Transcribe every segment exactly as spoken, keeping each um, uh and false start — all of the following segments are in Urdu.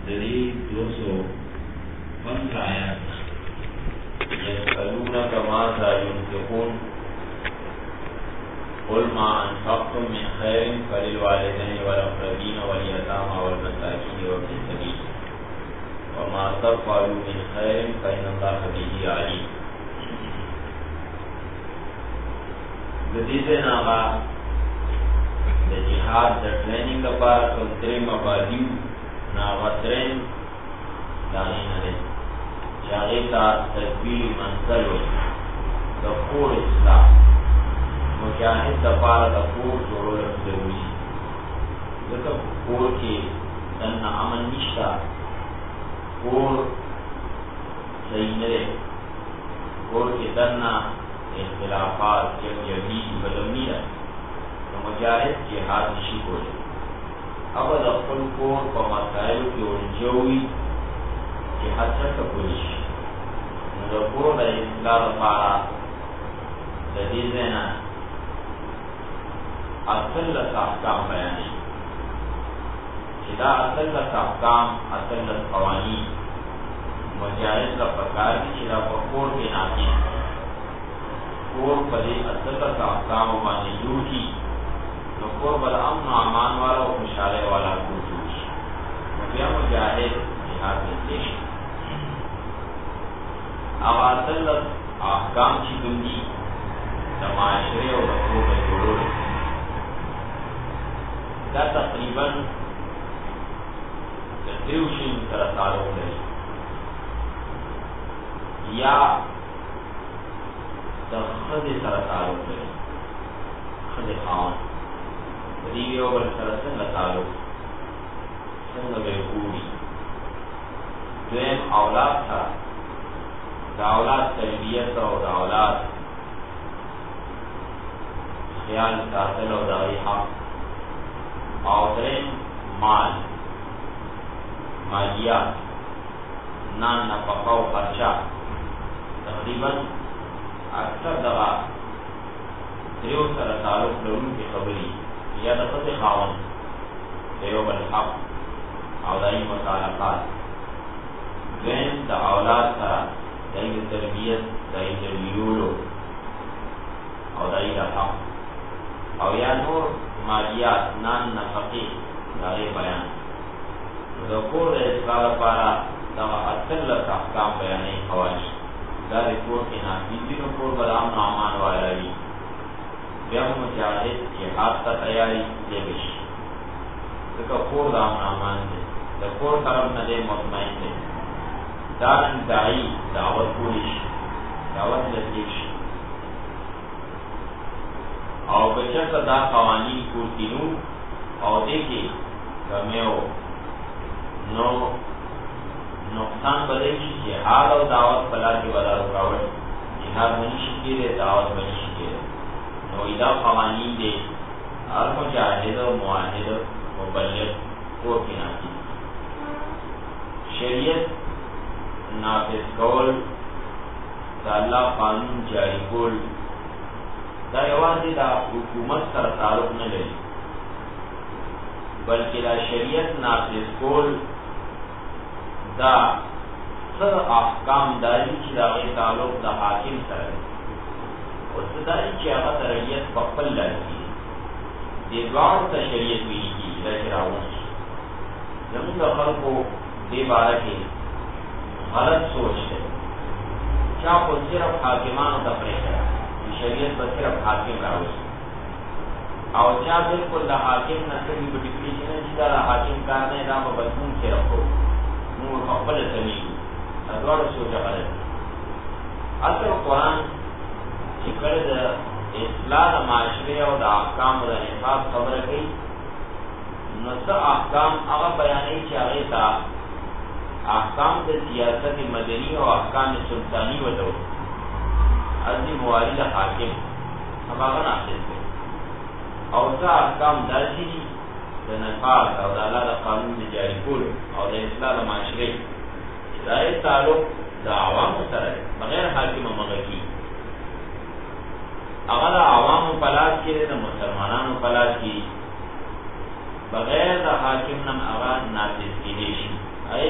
دلیل دو سو پندرہ آیات یسألونک ماذا ينفقون قل ما انفقتم من خير فللوالدين والأقربين واليتامى والمساكين وابن السبيل وما تفعلوا من خير فإن الله به عليم. دې ناغا د جهاد د ټریننګ لپاره کوم درې مبادی ناغا ترین دانی نه دي چې هغه ته تدبیر منزل د کور اسلام مجاهد د لپاره د کور جوړول ضروري ځکه کور کې دنه امن نشته، کور صحیح نه دی، کور کې دنه اختلافات جمعی بدلنی ہے تو مجاہد جہاد نشی کولی اب د خپل کور په مسائل کې ورجوي چې حاصل کولی شي نو د کور د اصلاح لپاره د دې ځنا اصل احکام بیانې چې دا اصل احکام اصل قوانین مجاهد لپاره کار چې دا په کور کې نافي کور پدې اصل کا احکام باندې جوړي نو کور بل امن او امان والا او خوشاله والا کوشش بیا مجاهد جهاد کې شي او اصل احکام چې دوی د معاشره او د کور جوړول دا تقریبا د دیوشین سره تعلق لري یا د خدای سره تعلق لري خدای خان دې یو بل سره څنګه تعلق څنګه به وګوري دویم اولاد سره د اولاد تربیت او د اولاد خیال ساتل او د حق او دریم مال مالیات نان نفقه او خرچه تقریبا اکثر دغه دیو سره تعلق لرونکي خبرې یا د خپل خاوند دیو بل حق او دایي متعلقات دین د اولاد سره دایي تربیت دایي تربیولو او دایي حق او یا نور مالیات نان نفقه دغه بیان د کور د اصلاح لپاره دغه اصل احکام بیانې قوانین دا رکور کی نافیدی نو کور برام نامان والا لی بیا مجاہد جہاد تا تیاری دے بشی دکا کور دام نامان دے دا کور طرف ندے مطمئن دے دارن دائی دعوت پولیش دعوت لطیش او بچت دا قوانین کورتینو او دیکھے کمیو نو نقصان بدل شي جهاد او دعوت بلار کې ولا رکاوټ جهاد نشي کېږي دعوت نشي کېږي نو دا قوانین دي هر مجاهد او موحد مبلغ کو کې نافي شریعت نافذ کول دا الله قانون جاری کول دا یوازې دا حکومت سره تعلق نه لري بلکې دا شریعت نافذ کول دا سر احکام داری چې دا غي تعلق د حاکم سره او ستداري چې هغه تربیت په خپل لاري د دوار ته شریعت ویلي کیږي دا راوځي زموږ خلکو دې باره کې غلط سوچ دی چا خو صرف حاکمانو ته پرېږده چې شریعت به صرف حاکم راوځي او چا بالکل د حاکم نه څه ډیپټیشن چې دا حاکم کار نه دا په بدلون کې راکو نو خپل تمیږي ادوار سوچ غلط اصل قرآن چې کله د اصلاح معاشره او د احکام د نفاذ خبره کوي نو څه احکام هغه بیانوي چې هغه ته احکام د سیاست مدني او احکام سلطانی وته ازي موالد حاکم هغه نه اخلي او څه احکام داسي د نفاذ او د الله د قانون د جاری کول او د اصلاح معاشره دا تعلق د عوامو سره بغیر حاکم مغکی هغه د عوامو پلاس کې د مسلمانانو پلاس کې بغیر د حاکم نن هغه نافذ کېږي شي اي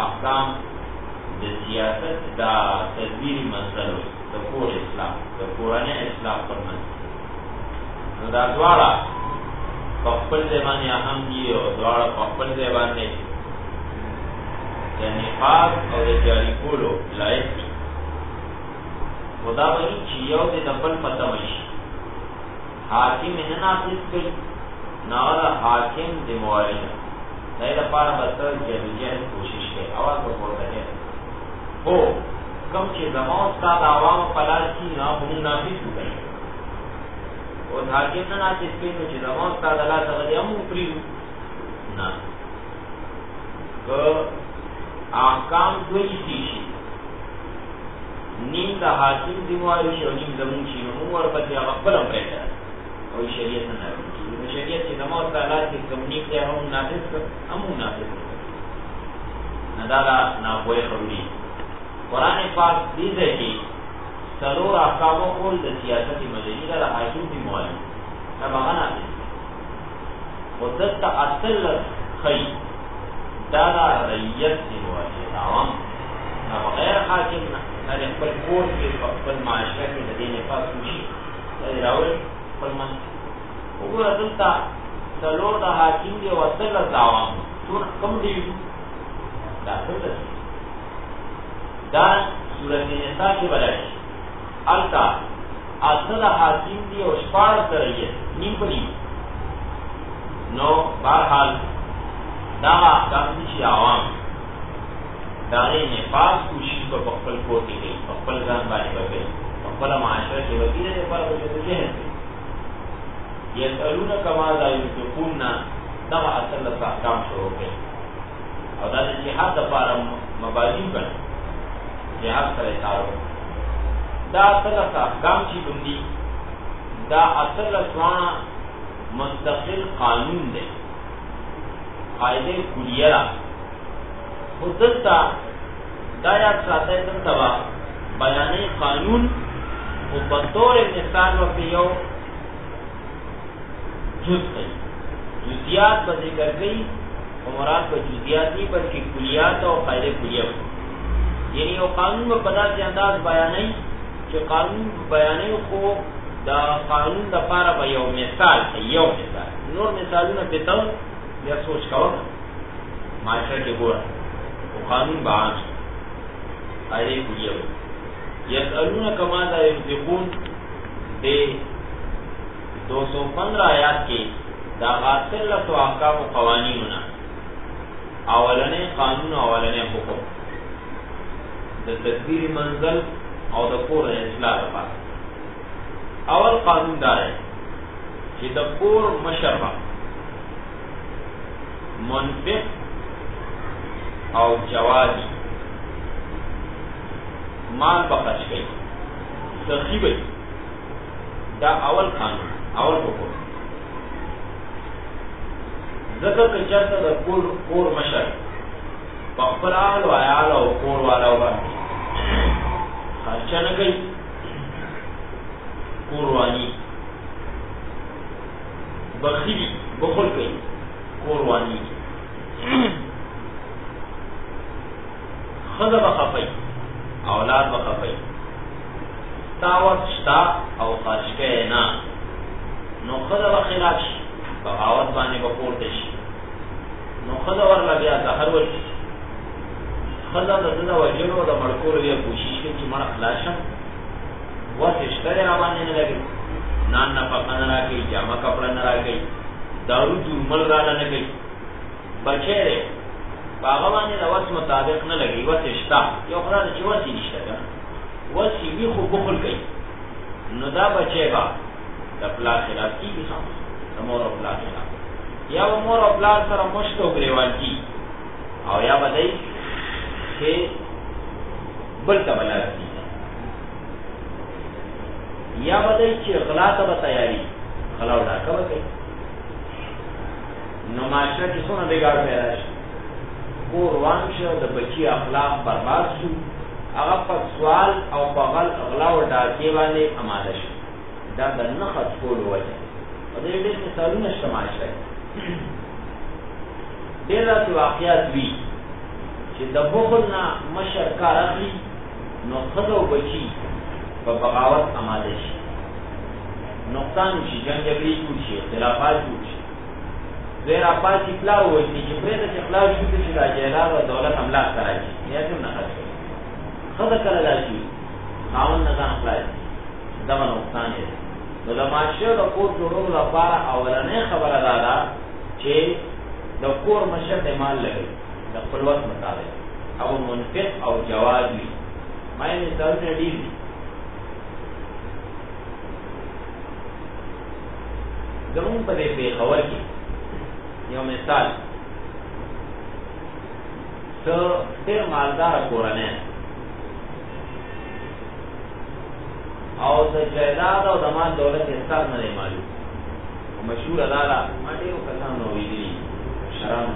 احکام د سیاست دا تدبیری مسله د کور اسلام د کورانه اسلام پرمن نو دا دواړه په خپل ځای باندې اهم دي او دواړه په خپل ځای باندې د نفاذ او د جاری کولو لایق دي. خدا وایي چې یو د بل پته وشي حاکم نه نافذ کوي نه حاکم د موالي دا لپاره به تر جديجه کوشش کوي اواز په پورته کوي او کوم چې زموږ ستاسو عوام په لار کې نه هم نافذ کوي او حاکم نه نافذ کوي چې زموږ ستاسو الله تعالی هم پریو نه که احکام دوی شي نیم د حاکم دیوالو شي او نیم زمون شي نو موږ ورپسې هغه خپل هم پرېږدو او شریعت نه راوړي نو شریعت چې زموږ تعالی کې کوم نیک دی هم نافذ کړ هم نافذ کړ نه دا نه کوی خبري قرآن پاک دې ځای کې څلور احکامو کول د سیاست مدني د حاکم دیوالو دا باندې او دته اصل خی دا د رعیت دیوالو عوام نه غیر حاکم نه دا خپل کور کې خپل معاشره کې د دې نه پاس شي دا راوړي خپل من وګوره دلته څلور د حاکم دی او اصل د عوام ټول کوم دی دا څه دا سورۃ النساء کې ولایي التا اصل حاکم دی او شپږ سره یې نیم پنی نو بهرحال دا د شي عوام داغه نفاذ کوشش په خپل کور کې کوي خپل ځان باندې کوي خپل معاشره کې وکیل دی پر وجه ده یسالون کما لا یذقون دا اصل احکام شروع کړي او دا د جهاد لپاره مبادی کړي جهاد سره تعلق دا اصل احکام چې دوی دا اصل ځوان مستقل قانون دی قاعده کلیه خودتا دا یاد ساته دلته وا بیانې قانون او په تور مثال و په یو جز دی جزئیات به ذکر کړي او مراد په جزئیات نه بلکې کلیات او قاعده کلیه یعنی یو قانون په داسې انداز بیانې چې قانون بیانې خو دا قانون د لپاره به یو مثال یو مثال نور مثالونه به تاسو بیا سوچ کاوه معاشره کې ګوره قانون بیان آیه کلیه یسالون کما ذا یذقون دے دو سو پندرہ آیات کې دا غاصل تو احکام او قوانینونه اولنې قانون اولنې حکم د تدبیر منزل او د کور اصلاح لپاره اول قانون دا دی چې د کور مشربه منفق او جوادی مال بخش گئی سخی بئی دا اول قانون اول حکم ذکر که چرته د کور کور مشر په خپل آل او عیال او کور والا باندې خرچه نه کوي کوروانی بخیلی بخل کوي کوروانی خدا بخفی اولاد بخفی تاوت شتا او خرشکه نا نو خدا بخلاف شي بغاوت باندې بپورته شي نو خدا ورلا بیا زهر ورشي خدا د دغه وجلو د مړکول بیا کوشش کوي چې مړ خلاصم واسه شته را باندې نه لګي نان نه پکانه راکې جامه کپڑا نه راکې دارو جمل را نه کوي بچره باغ باندې د وس مطابق نه لګي واسه شتا یو خدای چې وسی نشته کنه وسی وی خو بخل کوي نو دا بچي با د پلا خلاف کیږي خامس مور او پلا خلاف یا مور او پلا سره مشتو غریوان کی او یا بدای چې بل ته بلارتي یا بدای چې غلا ته به تیاری خلاو دا کوي نو معاشره کې څونه بګار پیدا شي کور وان شو د بچي اخلاق برباد شو هغه په سوال او په غل غلا او ډاکې باندې اماده شو دا د نه خطول وجه او دې دې مثالونه شمال شي ډېر راځي واقعیت وی چې چې د بخل نه مشر کار اخلي نو ښځه او بچي په بغاوت اماده شي، نقصان شي، جنګ جګړې جوړ شي، اختلافات جوړ شي. زه را پاتې پلار وایي چې پرېږده چې خلاص شي چې دا جایداد او دولت املاک ته راشي، یا څه نه خرڅ کوي. ښځه کله راشي خاوند نه ځان خلاص شي، دغه نقصان یې دی. نو د معاشرې د کور جوړولو لپاره اولنۍ خبره دا ده چې د کور مشر د مال لګوي د خپل وس مطابق او منفق او جواد وي. ما یې مثالونه ډېر دي. زمونږ په دې پېښور کې یو مثال، څه ډېر مالداره کورنۍ او د جایداد او د مال دولت حساب نه دی معلوم. مشهوره دا ده، ما ډېرو کسانو اورېدلي مشرانو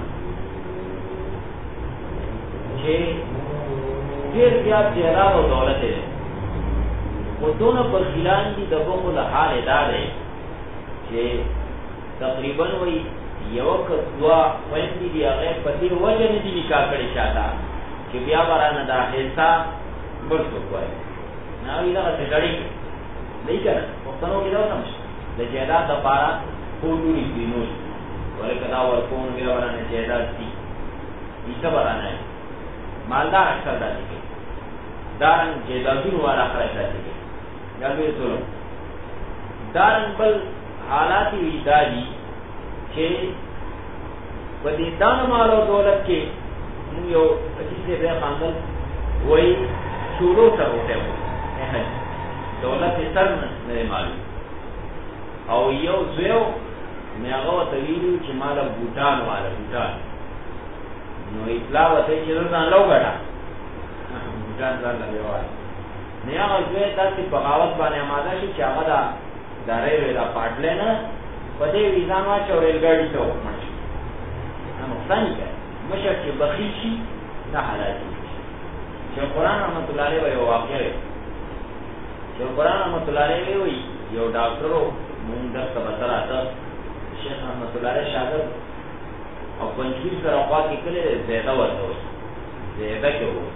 چې ډېر زیات جایداد او دولت دی، خو دونه بخیلان دي. د بخل حال یې دا دی چې تقریبا وایي یوه که دوه خویندې دي هغه په دې وجه نه دي نکاح کړې چاته چې بیا به رانه دا حصه بل څوک وایي. نه وایي دغسې ډړې دی که نه پښتنو کې دا هم شته د جایداد دپاره خوټونې کینول ولکه دا ورکوم بیا به رانه جایداد دي ایسه به رانه مالدار اکثر داسې کوي. دارنګ جایدادونو والا خلک داسې کوي، دا لوی ظلم. دارنګ بل حالات یې دا دي چې په دې دانه مال او دولت کې موږ یو حدیث دی خاندل وایي شورو سره وټی وایي دولت یې سر نه معلوم او یو زویو مې هغه ورته ویلي چې ما له بوټان واله بوټان نو اطلاع ورته چې زه ځان له وګټه بوټان ځان له وایي نو هغه زوی داسې بغاوت باندې اماده شي چې هغه دا دا ریلوې دا پاټلی نه په دې ویزان واچي او ریلګاډي ته وکړي. دا نقصان یې کوي. مشر چې بخیل شي دا حالات دي. شیخ قرآن رحمت الله علیه یو واقعه وی. شیخ قرآن رحمت الله علیه وی یو ډاکټر و، مونږ درس ته به ته راته شیخ رحمت الله علیه شاګرد او پنجویس زره خوا کې کلی زیده ورته وایي، زیده کې و.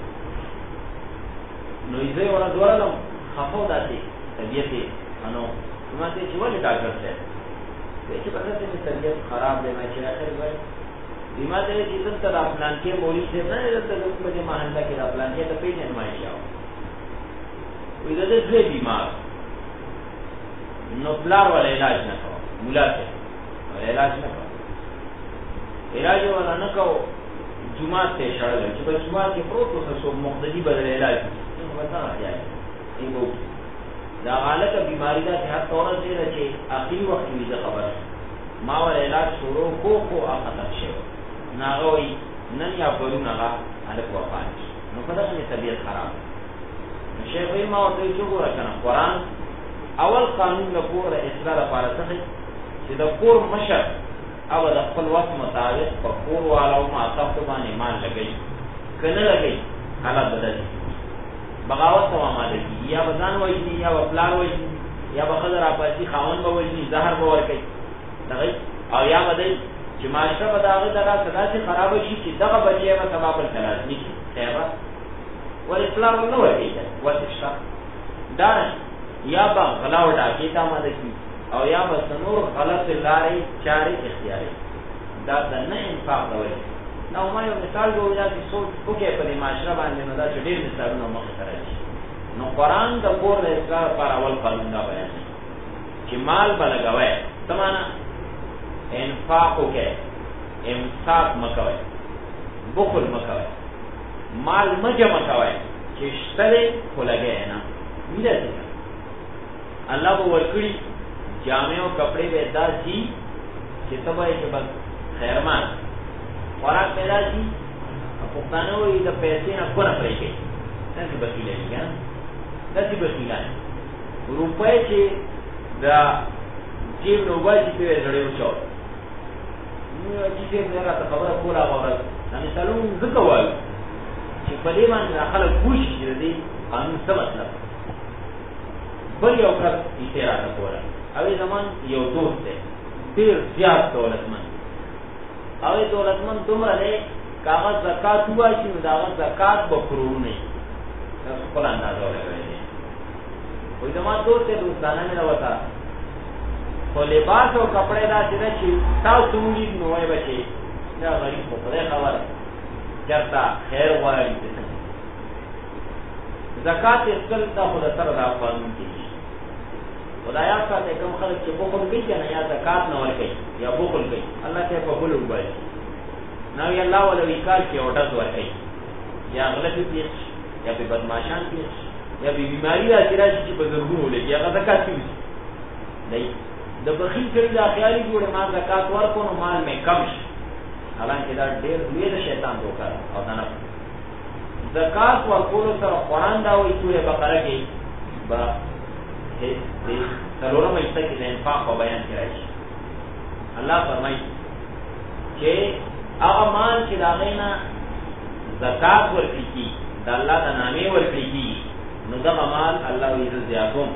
نو زه یې ورځ ورغلم خفه و داسې طبیعت یې انو ما ته چې ولې ډاکټر صاحب وایي چې بس مې طبیعت خراب دی. ما چې اخر وایي بیما ته چې دلته د پلان کې مولوي صاحب نه دی، دلته زموږ په دې محله کې د پلان کې ته پیژنې نمایشي او وایي د دې زوی بیمار نو پلار والا علاج نه کوه، ملا صاحب والا علاج نه کوه، علاج والا نه کوه، جومات ته یې شړلی چې په جومات کې پروت اوسه څوک مقتدي به در علاج وکړي به څنګه اړتیا یې به وکړي. دا غالطه بیماری ده چې حتی ورسېده چې اخري وخت کې وي زه خبره ما ول علاج شروع کو خو هغه ختم شوی نو هغه وایي نن یا پرون هغه هلک وفات شي. نو په دغسې طبیعت خراب نو شیخ وایي ما ورته وایي چې وګوره که نه قرآن اول قانون د کور د اصلاح لپاره څه ښایي چې د کور مشر او د خپل وخت مطابق په کور والاو ماتحتو باندې مال لګوي، که نه لګوي حالات بدل شي، بغاوت ته آماده کېږي، یا به ځان وژني یا به پلار وژني یا به ښځه راپاڅي خاوند به وژني زهر به ورکوي دغه او یا به دی چې معاشره به د هغې دغه داسې خرابه شي چې دغه بچی به سبا بل ته لازمي شي. خیر به ولې پلار ورنه ورکوي وسې شته. دارنګ یا به غلا او ډاکې ته آماده کېږي او یا به څه نور غلطې لارې چارې اختیاروي. دا د نه انفاق د وجې نو ما یو مثال به وایي چې سوچ وکړئ په دې معاشره باندې نو دا چې ډېر مثالونه مخې ته راشي. نو قرآن د کور د اصلاح لپاره اول قانون دا بیان چې مال به لګوئ، څه معنا انفاق وکړئ، امساک مه کوئ، بخل مه کوئ، مال مه جمع کوئ چې شته دی خو لګئ نه وي داسې که الله به ورکړي جامې او کپړې به داسې چې ته به یې چې بس خیرمان خوراک پیدا شي. پښتانه وایي د پیسې نه کونه پرې کوي، داسې بخیله وي که نه داسې بخیلان روپۍ چې د جیب نه وباسي پرې یې زړې وچاوي. حاجي صاحب نه راته خبره کوله هغه ورځ دا مثالونه موږ ځکه وایو چې په دې باندې دا خلک پوه شي چې د دې قانون څه مطلب. بل یو کس کیسې راته کوله، هغې زمان یو دوست دی ډېر زیات دولتمند، هغې دولتمند دومره دی کاغذ زکات ہوا کہ داغت زکات بکرور نہیں خپل اندازه ولګوي. وې زما دوست ته دوستانه مې راوتا خو لباس او کپڑے دا چې تاسو موږ نو وای بچي دا غریب په خپل خبره چرته خیر وایي. زکات اصل دا خدای سره دا قانون دی. خدایا سره کوم خلک چې بخل کوي کنه یا زکات نه ورکوي یا بخل کوي الله ته په بخل وایي. نو یا الله ولا وکال کې اورډر ورکوي یا غلط پیښ یا په بدمعشان پیښ یا په بیماری راځي چې په زرګونو لګي هغه زکات کوي. نه د بخیل کړي دا خیالي جوړه ما زکات ورکو نو مال مې کم شي. حالانکه دا ډېر لوی د شیطان دوکا او نه. زکات ورکول سره قرآن دا وایي سورې بقره کې با دې څلورم ایسته کې د انفاق په بیان کې راځي. الله فرمایي چې هغه مال چې دا غینا زکات ورکړي دا الله د نامې ورکړي نو دا مال الله یې زیاتوم.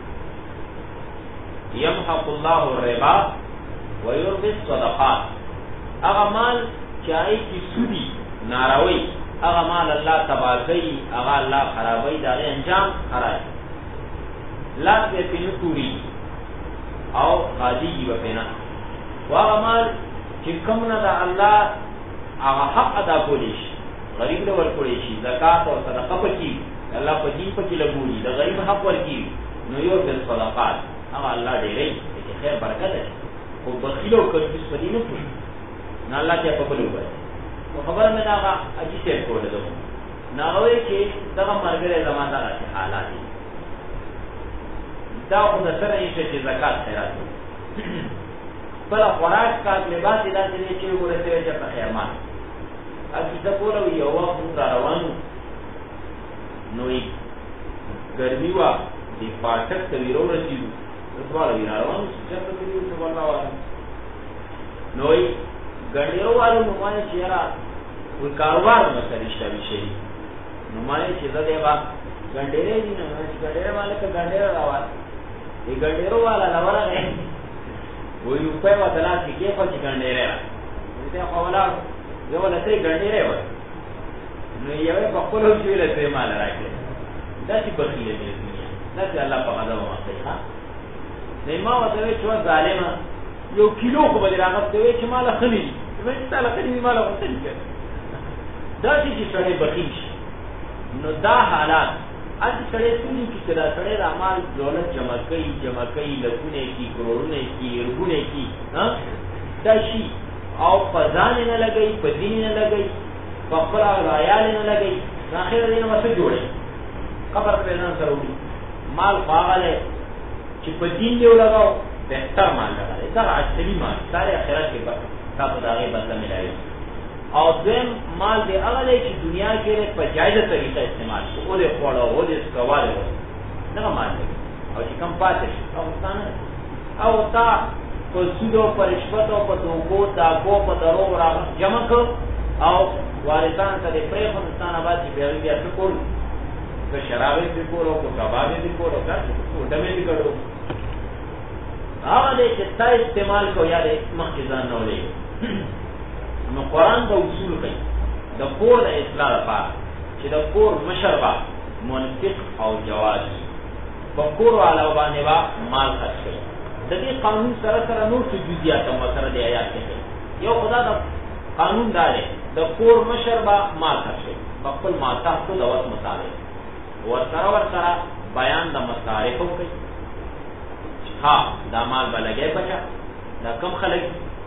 یمحق الله الربا ويربي الصدقات. هغه مال چې هغه کې سودي ناروي هغه مال الله تباہ کوي هغه الله خرابوي دا انجام خراب لا به پینوري او قاضي و پینا هغه مال چې کوم نه دا الله هغه حق ادا کولی شي غریب له ورکوي شي زکات او صدقه پکې الله په دې پکې لګولي دا غریب حق ورکي نو یو د صدقات هغه الله ډېرې چې خیر برکت ده او بخیلو کوي په دې نه پوي نه الله ته په بلو وایي. او خبر مې دا اجي څه کوله ده نه وایي چې دا مرګره زمانہ راځي حالات دا خو د سره یې چې زکات خیرات پر خوراک کا لباس دا چې ورته چې په خیرمان اګه دا کوله یو وخت روانو نوې ګرمي وا د پاتک ته ویرو رسیدو سوال وی روانو چې په دې څه والله نوې ګډیرو والو نو باندې چیرې وی کاروبار مسلې شوي شي نو باندې چې دا دیوا ګډیرې دي نو چې ګډیرې والے ته ګډیرې راوړل دې ګډیرو والا لورغه وی په وته کې کې په چې ګډیرې را دې خو ولا یو له دې ګډیرې و نو یو په خپل ځای له دې مال راکړي دا چې بخیله دې دا چې الله په غضب واقعي ها نه ما وته چې ظالم یو کیلو خو بل راغته وي چې مال خلی وي تعالی کړي مال وته دي دا چې سړی بخیل شي نو دا حالات اته سړی څنګه چې دا سړی د اعمال دولت جمع کوي جمع کوي لکونه کی کرورونه کی ارګونه کی ها دا شي او فزان نه لګي په دین نه لګي په خپل عیال نه لګي اخر دې نو څه جوړي خبر په نن سره وي مال فاغله چې په دین دی ولګاو بهتر مال لګا دا اصلي مال ساره اخرت کې په تاسو داغه بدل ملایي او دیم مال دی هغه چې دنیا کې په جایزه طریقه استعمال شي او دې خوړو او دې سکواله نه مال دی او چې کم پاتې او ستانه او تا په سودو پر رشوت او په دوکو دا کو په درو را جمع کړ او وارثان ته پرې په ستانه باندې بیا بیا څه کول که شرابې دې کول او کبابې دې کول او څه ډمې دې کړو هغه دې چې تا استعمال کو یا دې مخکې ځان نه ولې نو قرآن دا اصول کوي د کور د اصلاح لپاره چې د کور مشربه منطق او جواز په کور علاوه باندې وا مال خرڅ کوي د دې قانون سره سره نور څه جزئیات هم سره د آیات کې یو خدا د قانون دار د کور مشربه مال خرڅ کوي په خپل ماته ته د وخت مطابق ور سره ور سره بیان د مصارف کوي ها دا مال بلګي بچا دا کم خلک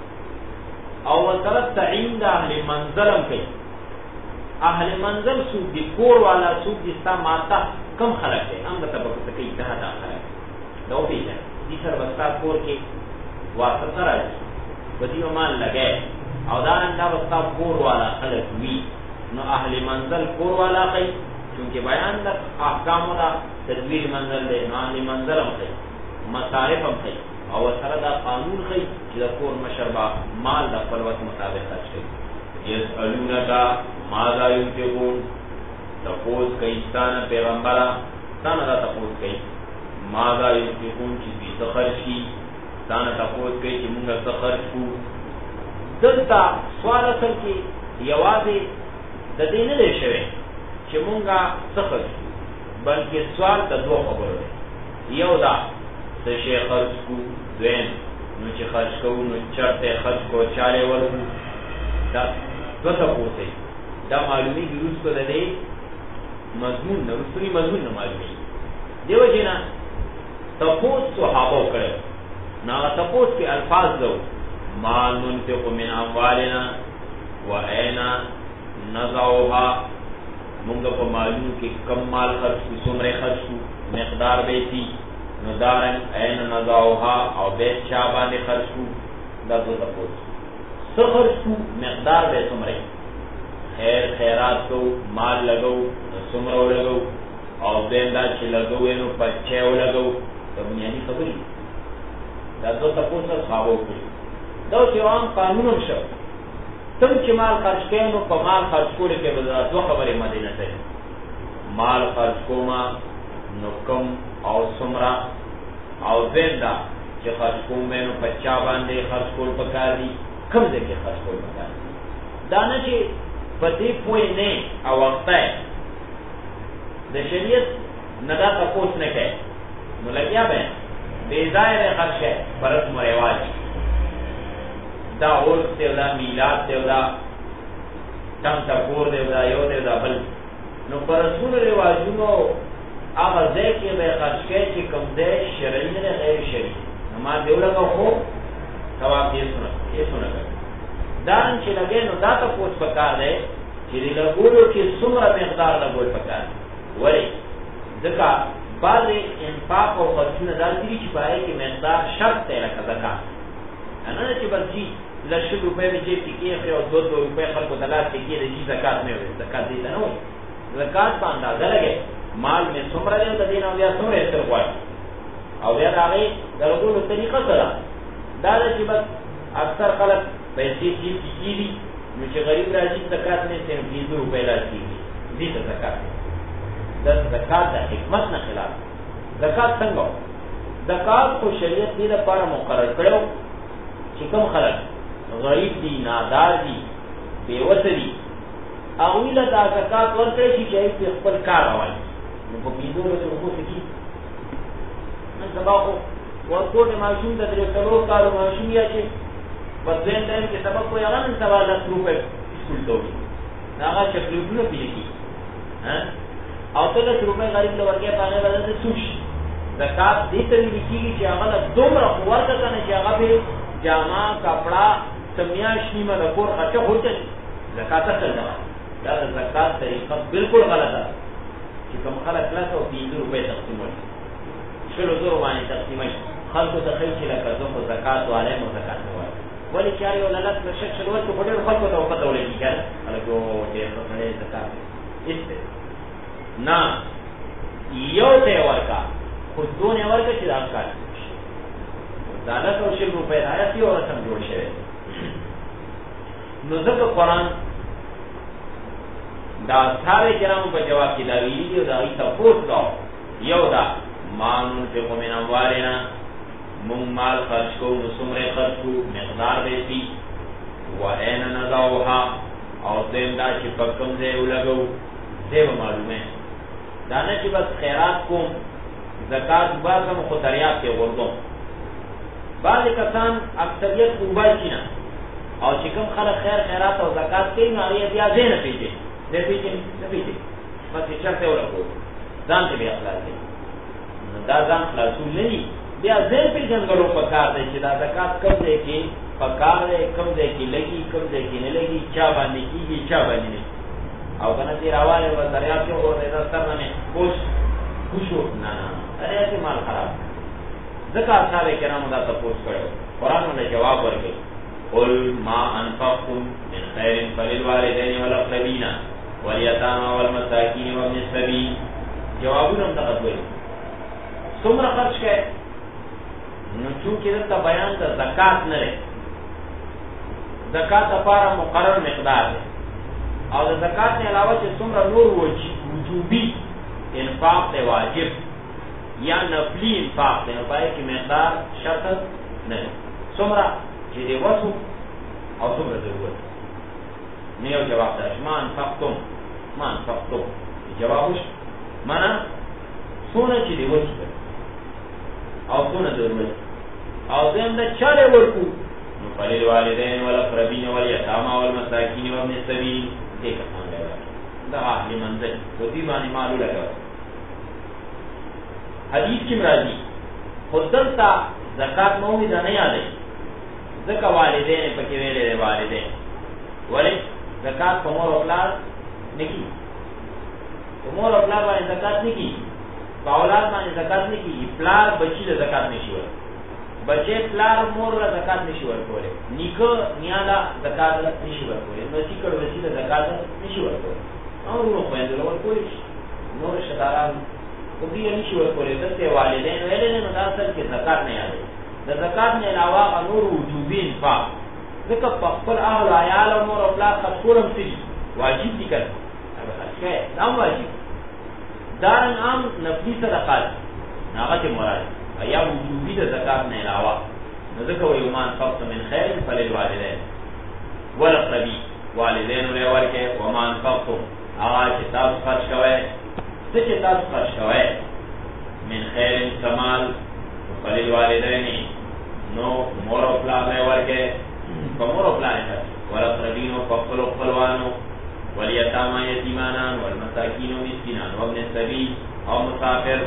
او سره تعین د اهل منزلم کوي اهل منزل سو دي کور والا سو دي ستا ماته کم خلک دي هم د تبقه کوي دا دا خلک دا وی دي دي سره وستا کور کې واسطه راځي بدی مال لګي او دا نه دا وستا کور والا خلک وی نو اهل منزل کور والا کوي چې بیان د احکام دا تدویر منزل دي نو اهل منزل هم کوي مصارف هم کوي او سره دا قانون خي چې د کور مشربا مال د خپل وخت مطابق خرج کړي. یسالونک ماذا ينفقون تقول کایستان پیغمبره ستانه دا تقول کوي ماذا ينفقون چې دې خرج کی ستانه تقول کوي چې موږ څه خرج کوو دلته سوال اصل کې یوازې د دې نه دی شوی چې مونږه څه خرڅ بلکې سوال د دوه خبرو دی. یو دا څه شی خرڅ کړو، دویم نو چې خرڅ کوو نو چېرته خرڅ کړو، چارې ورکړو. دا دوه تپوس دی. دا معلومیږي وروسته د دې مضمون نه وروستني مضمون نه معلومیږي. دې وجې نه تپوس صحابو کړی نو هغه تپوس کې الفاظ دو ما ننفق من اموالنا و اینا نضعها، مونږ په مالونو کې کم مال خرڅ کړو، څومره خرڅ کړو، مقدار به شي نو دارن اینا نضعها او به چا باندې خرڅ کړو. دا دوه تپوس څه خرڅ کړو، مقدار به څومره، خیر خیرات کو مال لګو نو څومره ولګو، او دیندا چې لګو نو پچې ولګو. ته بنیادی خبرې دا دوه تپوس صحابو کړی. دا چې عام قانون شو تم چې مال خرج کړي نو په مال خرج کولو کې به دوه خبرې مدې نظر، مال خرج کوما نو کم او څومره، او زنده چې خرج کوم نو په چا باندې خرج کول پکار دي، کم ځای کې خرج کول پکار دي. دا نه چې په دې پوه نه او وخت د شریعت نه دا تپوس نه کوي نو لګیا به بے ظاهر خرج ہے برس مرواج دا اور دیو دا میلاد دیو دا تم تکور دیو دا یو دیو دا بل نو پرسول رواجونو آغا زی که بے خرج کے چی کم دے شرعی نے غیر شرعی نما دیو لگا خو تواب یہ سنک یہ سنک دارن چی لگے نو دا تا پوچ پکار دے چی دی لگولو کی سمر مقدار لگول پکار ولی ذکا بعض انفاق او خرچونه داسې چې پای کې مقدار شرط دی لکه زکات، نه چې بس جی لږ روپۍ به جیب کې کېږي او دوه دوه روپۍ خلکو ته لاس کې کېږي چې زکات نه وي. زکات دې ته نه وایي، زکات په اندازه لګي مال مې څومره دی د دې نه بیا څومره استر غواړي او بیا د هغې د رغولو طریقه څه ده. دا ده چې بس اکثر خلک پیسې جیب کې کېږي نو چې غریب راځي زکات نه صرف پنځه روپۍ لاس کېږي دې ته زکات دی. د زکات د حکمت نه خلاف. زکات څنګه زکات خو شریعت دې لپاره مقرر کړو چې کوم خلک غریب دي، نادار دي، بېوسه دي، هغوی له دا زکات ورکړی شي چې هغوی پرې خپل کار راولي. نو په پنځو ورځو اوبو څه کېږي؟ نن سبا خو ورکوټ ماشوم د درې څلور کالو ماشوم یا چې په دویم ټایم کې سبق وایي هغه نن سبا لس روپۍ سکول ته وړي، هغه چاکلیټونه پرې کېږي او ته لس روپۍ غریب له ورکې په هغې بدل ته سوچ. زکات دې ته ویل کېږي چې هغه له دومره خو ورکړه که نه چې هغه پرې جامه کپړه څه میاشت نیمه د کور خرچه خورچه شي. زکات اصل ده دا د زکات طریقه بالکل غلطه ده چې کوم خلک لس او پنځه روپۍ تقسیموي، شلو زرو باندې تقسیموي، خلکو ته ښایي چې لکه زه خو زکات والی یم او زکات نه وایم. ولې چې هر یو له لس نه شل شل ورکړو خو ډېرو خلکو ته وپته ولګي که نه خلک او ډېر ښه سړی زکات هېڅ نه یو ته یې ورکړه خو دون یې ورکړه چې دا کار شي. دا لس او شل روپۍ د آیت یو رسم جوړ شوی. نو ځکه قرآن دا اصحاب کرامو په جواب کې دا ویلي دي او د هغوی تپوس کوو. یو دا ما ننفق من اموالنا، مونږ مال خرج کوو نو څومره یې خرج کوو، مقدار به شي، و این نضعها او دویم دا چې په کوم ځای ولګوو دی به معلومه. دا نه چې بس خیرات کوم زکات باسم خو دریاب کې غورځوم. بعضې کسان اکثریت موبایل کي نه او چې کوم خلک خیر خیرات او زکات کوي نو هغې بیا ځای نه پېژني ځای پېژني نه پېژني بس یې چېرته یې ولګوو ځان ته بیا خلاص دی. نو دا ځان خلاصول نه دي، بیا ځای پېژندلو پکار دی چې دا زکات کوم ځای کې پکار دی، کوم ځای کې لګي، کوم ځای کې نه لګي، چا باندې کېږي چا باندې نه. او کنه دې راواله و دریاب کې ورته دا ستر نه خوش خوشو نه نه اره چې مال خراب. ځکه اصحاب کرامو دا تپوس کړو، قرآن ولې جواب ورکړي قل ما انفقتم من خیر فللوالدین والاقربین والیتامى والمساکین وابن السبیل. جوابونه هم دغه وایي څومره خرج کړئ نو چونکې دلته بیان د زکات نه دی، زکات لپاره مقرر مقدار دی او د زکات نه علاوه چې څومره نور وجوبي انفاق دی واجب یا نفلی انفاق دی نو پای کې مقدار شرط نه دی، څومره چې دی وسو او څومره ضرورت. نیو جواب دا مان فقتم مان فقتم جواب وش معنا سونه چې دی وځي او سونه دی وځي او زم دا چاله ورکو نو پرې والدین ولا قربین ولا یتاما ولا مساکین وابن السبیل دې کسان لګا دا اهل منزل په دې باندې مالو لګا حدیث کې راځي خدلتا زکات مو دې نه یادې زکه والدین پکې ویلې والدین ولی زکات په مور او پلار نکی په مور او پلار باندې زکات نکی په اولاد باندې زکات نکی پلار بچی له زکات نشي ور بچی پلار مور له زکات نشي ور کوله نیکه نیالا زکات نشي ور کوله نو چې کړه وسی له زکات نشي ور کوله او نو په دې ور کوله نور شداران کو دې نشي ور کوله دته والدین ویلې نو تاسو کې زکات نه یادې د زکات نه علاوه نور وجوبین فا ذکر په خپل اهل عیال او مور او پلار خپلم سي واجب دي کړه هغه څه دا واجب دارن عام نفلی صدقات هغه ته مراد یا وجوبي د زکات نه علاوه نو ذکر یومان فقط من خیر فللوالدین ولقربی والدین له ورکه ومان فقط هغه چې تاسو خرج کوئ څه چې تاسو خرج کوئ من خیر کمال فللوالدین نو مور او پلار له ورکه فمور او پلار ته ولقربین او فقل خپلوانو والیتاما یتیمانان والمساکین و مسکینان و ابن السبیل او مسافر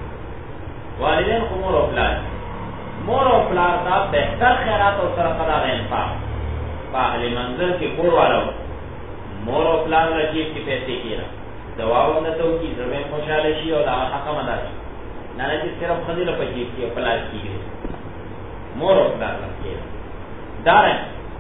والدین کو مور او پلار مور او پلار تا بہتر خیرات او صدقه دا انفاق په اهل منزل کې کور والو مور او پلار رجیب کې پیسې کیرا دواو نه تو کی زمين خوشاله شي او دا حق مدا شي نه نه چې صرف خدای له پچې کې پلار کیږي مور او پلار کیرا دارن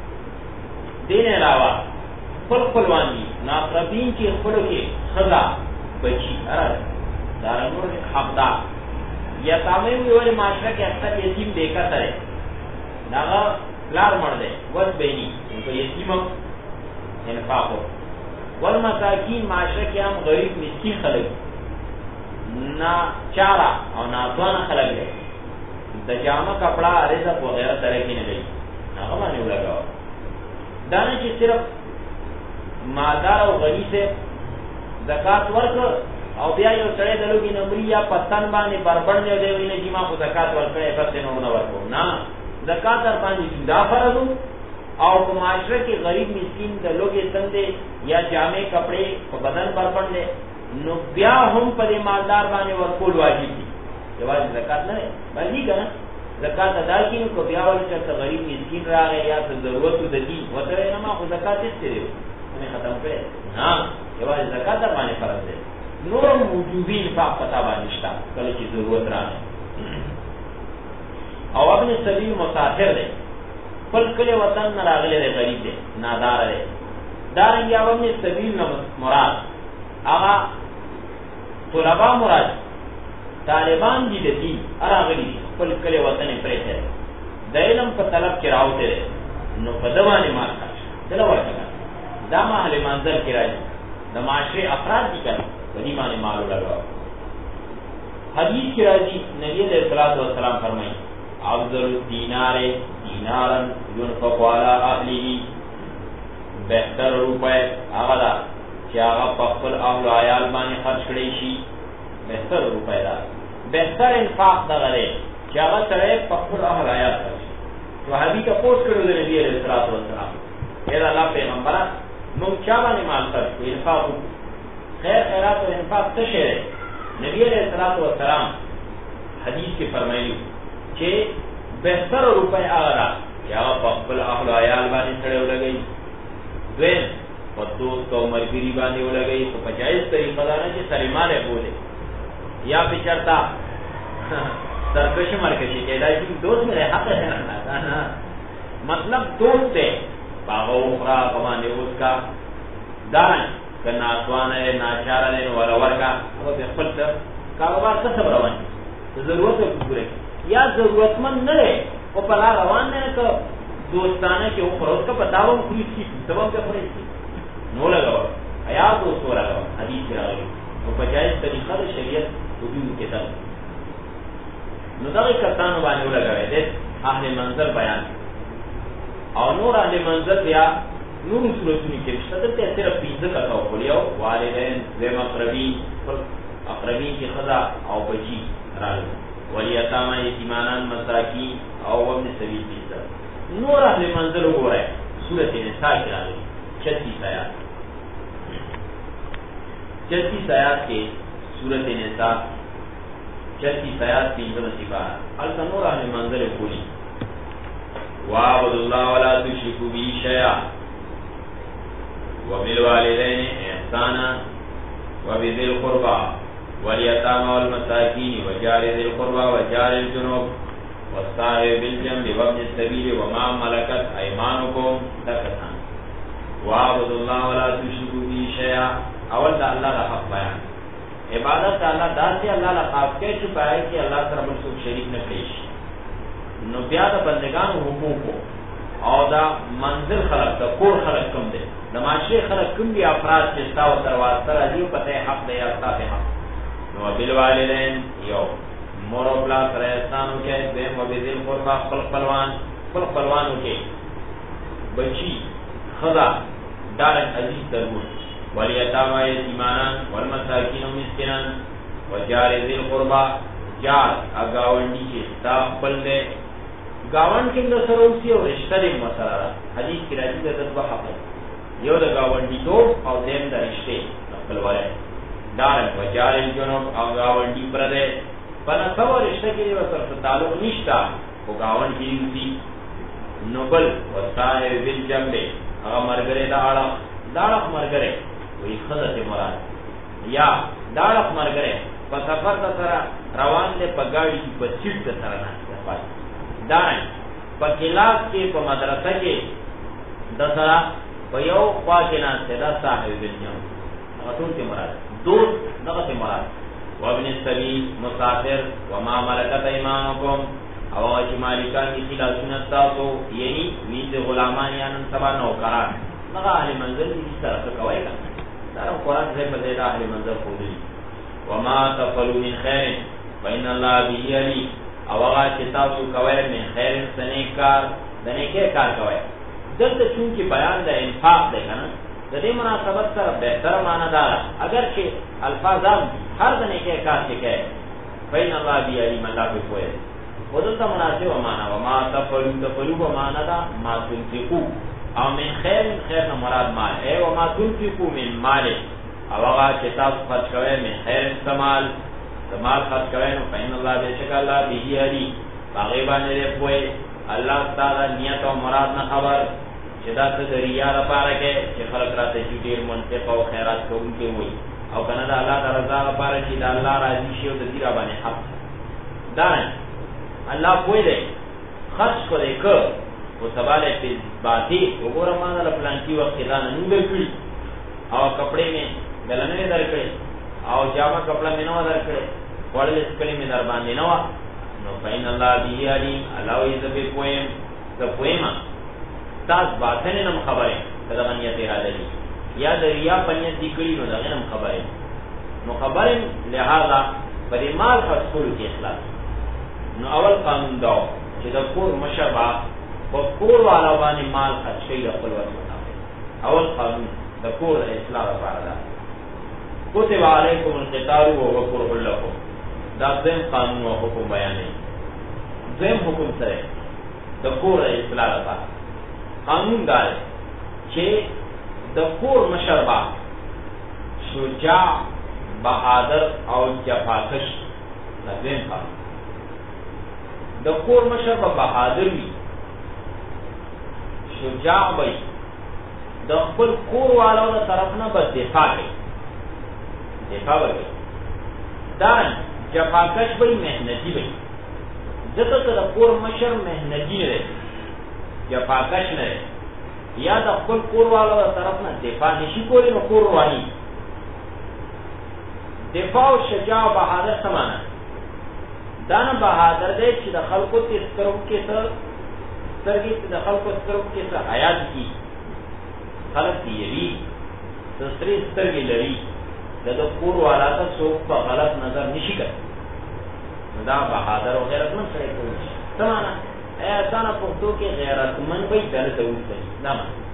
دین علاوه خپل خپلوان دي ناقربین کې خپلو کې خدا بچی اره دارن نور حقدار یا تامه ویول معاشره کې اکثر یتیم دیکھا تره داغه پلار مړ دی ول بینی په یتیم انفاق ول مساکین معاشره کې هم غریب مسکین خلک نا چارا او ناتوان خلک دي د جامه کپڑا رزق وغیرہ سره کې نه دی هغه باندې ولګاو دا نه چې صرف مالدار او غنی سے زکات ورکړ او بیا یو سړی دلوګي نمبري یا پتن باندې بربند دی ویني چې ما خو زکات ورکړې پس نه ونه ورکو نه زکات در باندې جدا فرض او په معاشره کې غریب مسکین دلوګي څنګه یا جامې کپڑے په بدن بربند دي نو بیا هم په مالدار باندې ورکول واجب دي جواز زکات نه باندې کنه زکات ادا کینو کو بیا ول چې غریب مسکین راغی یا څه ضرورت د دې وته نه ما خو زکات یې کړو نه ختم کړې نه جواز زکات در باندې فرض دی نور موجوبین فاق پتا باندې شتا کله چې ضرورت راځي او ابن سبیل مسافر دی خپل کله وطن نه راغلی دی غریب دی نادار دی دا یا ابن سبیل نه مراد هغه طلبا مراد طالبان دي د دې راغلي خپل کله وطن پرې ته د علم په طلب کې راوته نو په دوانه مال خرج دلته ورته دا مال منظر کې راځي د معاشره افراد دي کړه ونی باندې مال لګاو حدیث کی راضی نبی علیہ الصلوۃ والسلام فرمائے افضل الدینار دینارا ينفق على اهله بهتر روپے هغه دا چې هغه په خپل اهل عیال باندې خرج کړي شي بهتر روپے دا بهتر انفاق دا غره چې هغه سره په خپل اهل عیال خرج صحابي کا پوسټ کړو د نبی علیہ الصلوۃ والسلام اے الله پیغمبر مونږ چا باندې مال خرج کړو انفاق خیر خیرات و انفاق تشہر ہے نبی علیہ الصلوۃ والسلام حدیث کے فرمائے کہ بہتر روپے آغرا یا خپل اهل عیال باندې سره ولګي دوی په دوست او مرګري باندې ولګي په پجایز طریقه دا نه چې سره مالې بوله یا بچرتا سرکش مرکشی کېدای شي دوست مې حق ہے نه مطلب دوست ہے باغو اخرى باندې اوس کا دان کنا اتوانه ناچاره نه ولا ورکا او په خپل کاروبار څه صبر روان ضرورت پوره یا ضرورتمند نه لري او په لار روان نه ته دوستانه کې او خروج کا بتاو پولیس کی تمام په پوره نو لګاو آیا دوست ورغاو حدیث راغلی او په جایز طریقه د شریعت حدود کې ده نو دا کتانو باندې ولګاوي د اهل منزل بیان او نور اهل منزل بیا نور صورتونی کې شته ته صرف پنځه کاو کړیو والدین زم اقربین اقربین کې خدا او بچی راغلي ولیتاما یتیمانان مساکین او ابن سبیل پیسر نور اهل منزل وګورئ سورۃ النساء کې راغلي چھتیس آیات چھتیس آیات کې سورۃ النساء چھتیس آیات پنځم سپارہ التنور اهل منزل کولی وَاعْبُدُوا اللَّهَ وَلَا تُشْرِكُوا بِهِ شَيْئًا وَبِالْوَالِدَيْنِ إِحْسَانًا وَبِذِي الْقُرْبَى وَالْيَتَامَى وَالْمَسَاكِينِ وَجَارِ ذِي الْقُرْبَى وَجَارِ الْجُنُبِ وَالصَّاحِبِ بِالْجَنبِ وَابْنِ السَّبِيلِ وَمَا مَلَكَتْ أَيْمَانُكُمْ تَكَتَنْ وَاعْبُدُوا اللَّهَ وَلَا تُشْرِكُوا بِهِ شَيْئًا اول دا اللہ کا حق بیان عبادت اللہ دا سے اللہ کا خاص کے چھپائے کہ اللہ سره بل څوک شریک نه کړي نو بیا د بندگانو حقوق او دا منزل خلق دا کور خلق کم دے دا معاشره خلق کم دی افراد چستا و سرواسته راجیو پتہ حق دے یا ستا حق نو بالوالدین یو مور و پلا سره احسانو کے دیم و بذل قربا خلق پلوان خلق پلوانو کے بچی خدا دارک عزیز تربون ولیتاما یتیمانان والمساکین و مسکنان و جار ذل قربا جار اگاونڈی چستا پل دے گاون کې د سروسی او رشتہ د مسله حدیث کې راځي د دغه حق یو د گاونډي تو او دیم د رشتې خپل وای دار وجار الجنوب او گاونډي پرده په نسب او رشتہ کې یو سره تعلق نشتا او گاونډي دی نوبل وصای بل جنبه هغه مرګره دا اړه داړه مرګره وی خدای مراد یا داړه مرګره په سفر سره روان دي په گاډي په سیټ سره نه پات دائیں پا کلاس کے پا مدرسہ کے دسرا پا یو خواہ کے ناس سے دا صاحب بالجم غطول کے مراد دوست نغت مراد وابن السبیل مسافر وما ملکت ایمانکم او اچی مالکان کی خلا سنتا تو یعنی ویز غلامان یعنی سبا نوکران نغا اہل منزل کی طرف کوئی کا دارم قرآن سے پدیدہ اہل منزل خودی وما تفلو من خیر فإن اللہ بھی علی او هغه چې تاسو کوئ من خیر سنې کار د نیکه کار کوئ دلته چونکی بیان د انفاق دی کنه د دې مناسبت سره بهتر معنا ده اگر چې الفاظ هم هر د نیکه کار کې کوي بین الله دی علی الله په کوی ودلته مناسب معنا و ما تفلو تفلو معنا ده ما تنفقو او من خیر خیر نه مراد مال ای و ما تنفقو من مال او هغه چې تاسو خرج کوئ من خیر استعمال مال خرج کرے نو فین اللہ بے شک اللہ بھی علی باغیبان دے پوئے اللہ تعالی نیت و مراد نہ خبر چدا سے دریا لپاره کې چې خلق راته چې ډیر منطق او خیرات کوونکي وي او کنه دا الله تعالی رضا لپاره چې دا الله راضي شي او د دې را باندې حق دا الله پوي دې خرج کړي کو او سواله په باتی وګوره ما د پلان کې وخت دا نه درکړي او کپڑے میں دلنه درکړي او جامه کپڑا میں نو درکړي وړل اسکلی میں در باندې نو نو فین الله به علیم الله ای ذبی پویم ز پویما تاس باطن نم خبره دا باندې تیرا دی یا د ریا پنځه ذکرې نو دا نم خبره نو خبره لہذا پر مال فصل کې اخلاص نو اول قانون دا چې د کور مشابه په کور والا باندې مال خرج کړي خپل وجه اول قانون د کور اصلاح لپاره ده کتب علیکم القتال وهو کرہ لکم دا زم قانون و حکم بیانے زم حکم سرے دا کور اصلاح لپاره قانون دار چې د کور مشربا شجاع بہادر او جفاکش زم قانون د کور مشربا بہادر وی شجاع وی د خپل کور والو د طرف نه بس دفاع کوي دفاع وکړي دا جفاکش وی محنتی وی ځکه چې د کور مشر محنتی نه دی جفاکش نه دی یا د خپل کور والو د طرف نه دفاع نشي کولی نو کور وایي دفاع او شجاع او بهادر سمانه دا نه بهادر دی چې د خلکو تذکرو کې څه سترګې د خلکو سترګو کې څه حیات کی خلق دی یوی سستری سترګې لري د کور والا ته څوک په غلط نظر نشي کوي دا بهادر او غیرتمند سره کوي سمانه ایسانه پښتو کې غیرتمند وي دل ته وځي دا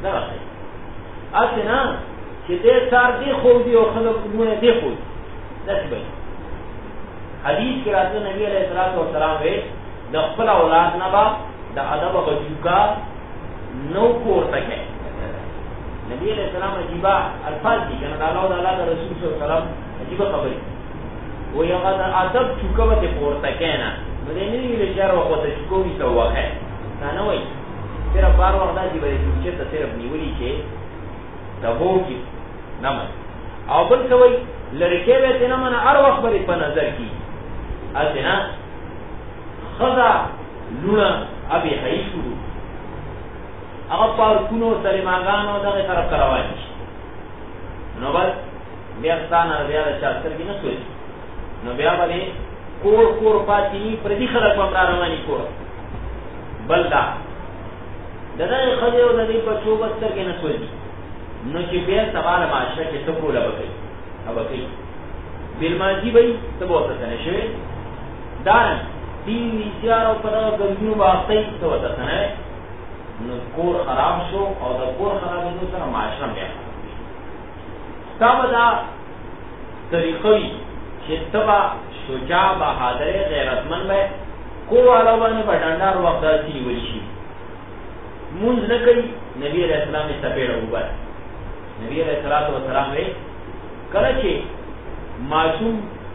دا راځي اسنه چې دې سار دی خو دی او خلک دونه دی خو داسې وي. حدیث کې راځي نبی علیہ الصلوۃ والسلام وی د خپل اولاد نه با د ادب او جوکا نو کوته کې نبی علیہ السلام عجیب الفاظ دي کنه د الله تعالی د رسول صلی الله علیه وسلم عجیب خبرې و یو غدا ادب جوکا به کوته کې نه نو دې نه ویل چې راو کوته کوی ته واه نه وای تیر بار وخت دی به چې ته تیر نیولې چې دا وو کې نامه او بل څه وای لړکې به تنه من هر وخت به په نظر کې اذنا خدا لونه ابي حيشو هغه پارکونو سلیماګانو دغه طرف کراوای نو بل بیا ستانه بیا د چارتر کې نه سوي نو بیا باندې کور کور پاتې پر دې خلک په رواني کور بل دا دغه خځه او د دې په چوبستر کې نه سوي نو چې بیا سوال معاشره کې څه کوله وکړي او وکړي بل ماضي به څه وته نه شي دارن دی ویچار او پر غوښنو واسطه څه وته نه نو کور خراب شو او د کور خرابېدو سره معاشره بیا تابدا طریقې چې تبا شجاع بہادر غیرتمن به کور والا باندې بډانډار وخت داسي ویل شي مونږ نه کوي نبی علیہ السلام یې تپېړه وبا نبی علیہ الصلوۃ والسلام یې کله چې معصوم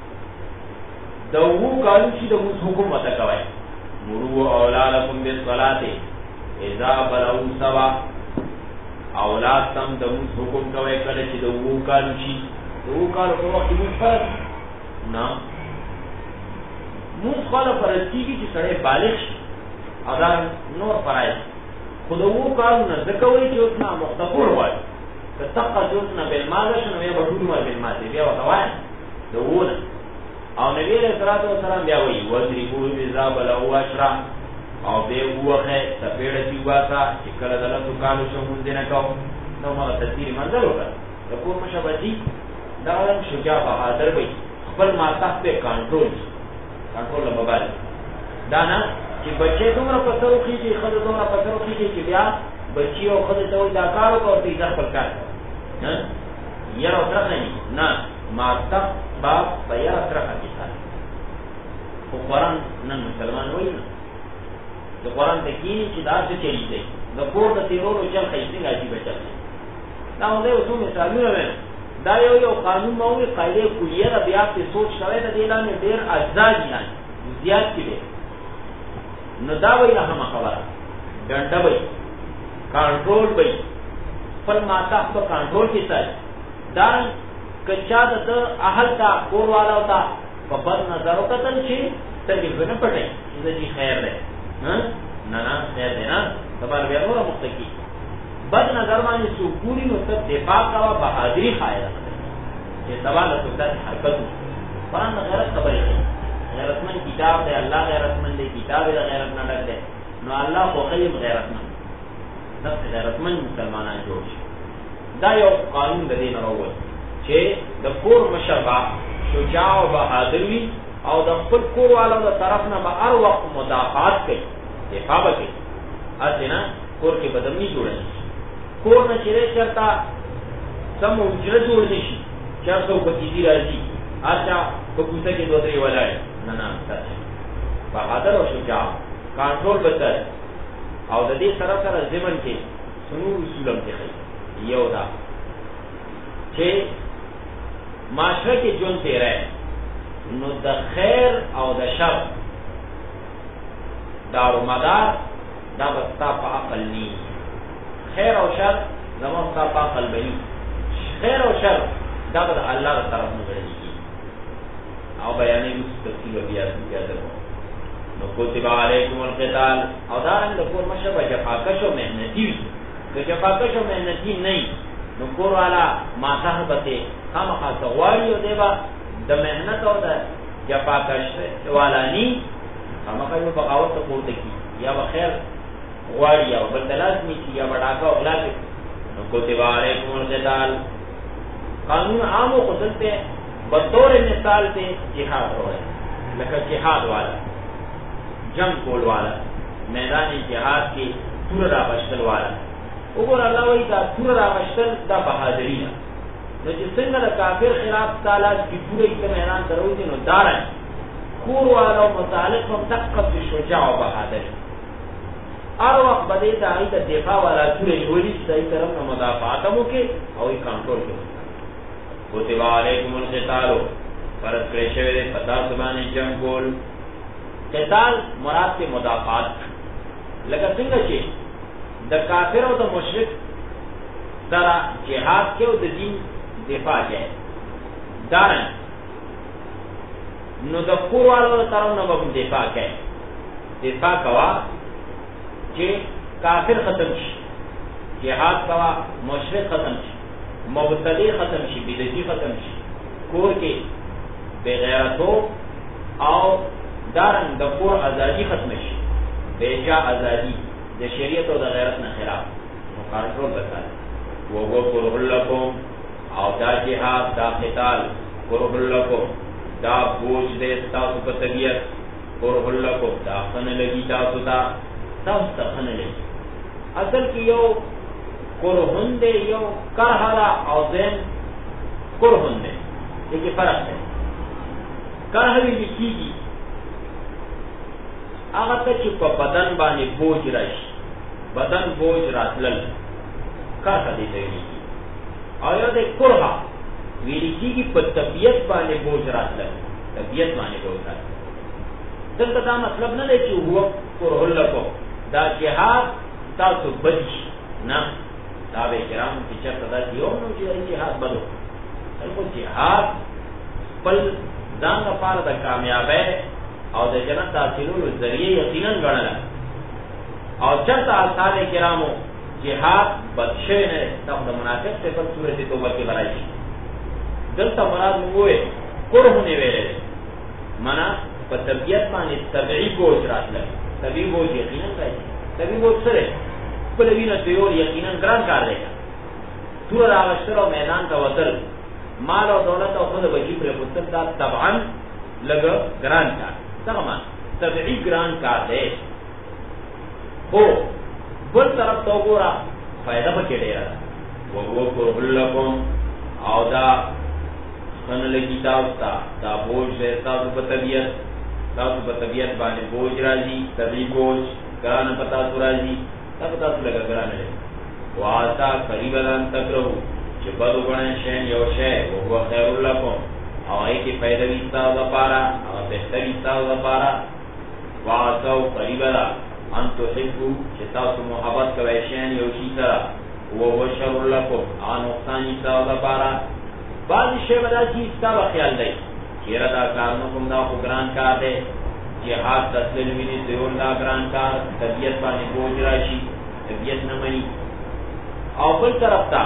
دو کالو چې د حکم وته کوي مرو اولادکم بالصلاه اذا بلغوا سبع اولاد تم د حکم کوي کله چې د وو کالو شي وو کالو په وخت کې فرض نه مو خپل فرض کیږي چې سړی بالغ شي اذا نور فرایض خودو کالو نه ځکوي چې اوس نه مختبر وای که تقا جوزنا بالمال شنو بیا بټول ما بالمال بیا وتوای دوونه او نبی علیہ الصلوۃ والسلام بیا وی وذریبو اذا بلغوا عشرا او به وخه تپېړه دی واسا چې کله دلته کالو شمول دینه کو نو ما تدبیر منځل وکړه د کوم مشابهتي دا شجاع بہادر وي خپل ماته په کنټرول کنټرول مبارک دا نه چې بچي دومره په سرو کې چې خدای دومره په سرو کې چې بیا بچي او خدای ته دا کارو کوي چې خپل کار نه یاره ترخه نه ماته باب بیا ترخه کیسه خو قرآن نن مسلمان وایي د قرآن ته کې چې دا څه چلی دی د کور د تیرولو چل خیسي راځي بچل دا موږ یو څو مثالونه وایو دا یو یو قانون مو قاعده کلیه دا بیا په سوچ شوی د دې لاندې ډیر اجزا دي نه زیات کړي نو دا وایي هم خبره ډنډه وایي کنټرول وایي خپل ماته په کنټرول کې ځای دا کچا د اهل تا کور والا وتا په بد نظر وکتل شي ته دې نه پټي چې دې خیر ده نه نه خیر ده نه تبار بیا نور مستقی بد نظر باندې سو پوری نو ته دفاع کا بہادری خایره چې سوال ته د حرکت قرآن غیرت خبرې غیرتمن کتاب دی الله غیرتمن دی کتاب دی غیرت نه ډک دی نو الله خو خیم غیرتمن دغه غیرتمن مسلمانان جوړ شي دا یو قانون د دین راوړي چې د کور مشربا شجاع او بہادر وي او د خپل کور والو د طرف نه به هر وخت مدافعات کوي دفاع کوي اته کور کې بدمنی جوړه کور نه چیرې چرتا سم وجره جوړ نشي چار سو پچیس راځي اچھا په کوڅه کې دوه درې ولاړ نه نه تاسو بہادر او شجاع کنټرول وکړ او د دې سره سره ځمن کې سنو اصولم کې یو دا چې معاشره کې جون تیرې نو د خیر او د شر دارو مدار دا بستا په عقل ني خیر او شر زموږ په عقل بني خیر او شر دا به الله تعالی طرف نه غړي او بیانې مستقیل بیا بیا ده نو کتب علیکم القتال او دا هم د کور مشبه جفاکش او مهنتی که جفاکش او مهنتی نه نو کور والا ما صاحبته خامخا سواری او دیبا د مهنت او د جفاکش والا ني خامخا یو بغاوت پورته کی یا بخیر غواړي او بل لازمي چې یا وډاکا او بلاک نو کتب علیکم القتال قانون عام او خدلته بطور مثال ته جهاد وای لکه جهاد والا جنگ کول والا میدان جهاد کې تور را بشل والا وګور الله وایي دا تور راوښتل دا بهادری ده. نو چې څنګه د کافر خلاف تعالی کی پوره کې میدان دروځي نو دارن کور والو متعلق هم تقف شجاع او بهادر هر وخت بده دا ای د دفاع والا پوره جوړی صحیح طرف نه مدافعات مو کې او ای کنټرول کې. کوتب علیکم القتال فرض کړی شوی دی پتا سبانه جنگ کول. قتال مراد ته مدافعات لکه څنګه چې د کافر او د مشرک سره جهاد کې او د دین دفاع کې دارن نو د کور والو طرف نه به دفاع کې دفاع کوا چې کافر ختم شي، جهاد کوا مشرک ختم شي، مبتدی ختم شي، بدعتي ختم شي، کور کې بغیرتو او دارن د کور ازادي ختم شي، بیجا ازادي د شریعت او د غیرت نه خلاف نو کنټرول وکړي. وګو کور لکم او دا جهاد دا قتال کور لکم دا بوج دې تاسو په طبیعت کور لکم دا خن لګي تاسو ته تاسو ته خن لګي. اصل کې یو کور هنده یو کرهلا او زين کور هنده دې کې فرق دی. کرهوی لیکيږي هغه ته چې په بدن باندې بوج راشي، بدن بوج راتلل کرها دې ته ویل او یو د کرها ویل کېږي په طبیعت باندې بوج راتلل، طبیعت باندې بوج راتلل. دلته دا مطلب نه دی چې هو کرهل لکو دا جهاد تاسو بدش نه صحابه کرام چې چېرته دا یو نو چې جهاد بدو خلکو جهاد خپل ځان لپاره د کامیابی او د جنت حاصلولو ذریعه یقینا ګڼله او چېرته اصحاب کرامو جهاد بد شوی نه دی. دا خو د منافق صفت سورت توبه کې برای شي. دلته مراد موږ وویل کرهو نه ویلی دی مانا په طبیعت باندې طبعي بوج راتللی. طبعي بوج یقینا راځي. طبعي بوج څه دی؟ خپله وینه تویول یقینا ګران کار دی. توره راوښتل او میدان ته وتل، مال او دولت او خود بچي پرېښودل دا طبعا لږ ګران کار دغه معنا طبعي ګران کار دی. خو بل طرف ته وګوره فایده پکې ډېره ده. وګو کرهل لکم او دا خن لګي تاسو ته دا بوج دی تاسو په طبیعت تاسو په طبیعت باندې بوج راځي، طبعي بوج ګران په تاسو راځي، دا په تاسو لږ ګران دی. وعسا قریبا ان تکرهو چې بد وګڼئ شی یو شی وهو خیر لکم او هغې کې فایده وي ستاسو لپاره او بهتر وي ستاسو لپاره. وعسا قریبا ده ان تحبو چې تاسو محبت کوئ شیان یو شي سره وهو شر لکم هغه نقصان وي ستاسو لپاره. بعضې شی به دا چې ستا به خیال دی چېره دا کار نه کوم دا خو ګران کار دی، جهاد ته تلل وینې تویول دا ګران کار، طبیعت باندې بوج راشي، طبیعت نه مني. او بل طرف ته